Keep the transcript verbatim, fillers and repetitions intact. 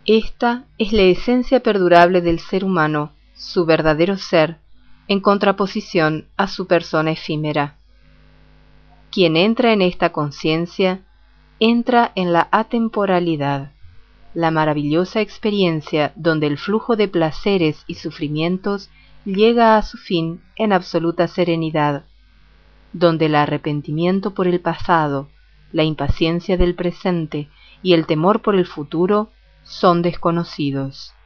Esta es la esencia perdurable del ser humano, su verdadero ser, en contraposición a su persona efímera. Quien entra en esta conciencia, entra en la atemporalidad, la maravillosa experiencia donde el flujo de placeres y sufrimientos llega a su fin en absoluta serenidad, donde el arrepentimiento por el pasado, la impaciencia del presente y el temor por el futuro son desconocidos.